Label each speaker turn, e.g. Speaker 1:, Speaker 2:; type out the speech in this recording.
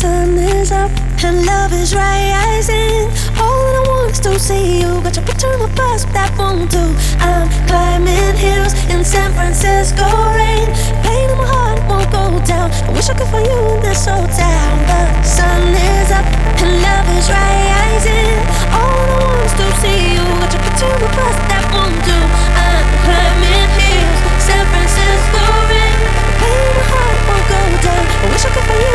Speaker 1: sun is up and love is rising. All that I want is to see you, got your picture on the bus, that won't do. I'm climbing hills in San Francisco rain. Pain in my heart won't go down. I wish I could find you in this old town. The sun is up and love is rising. All that I want is to see you, got your picture on the bus, that won't do. I'm climbing hills, San Francisco rain. Pain in my heart won't go down. I wish I could find you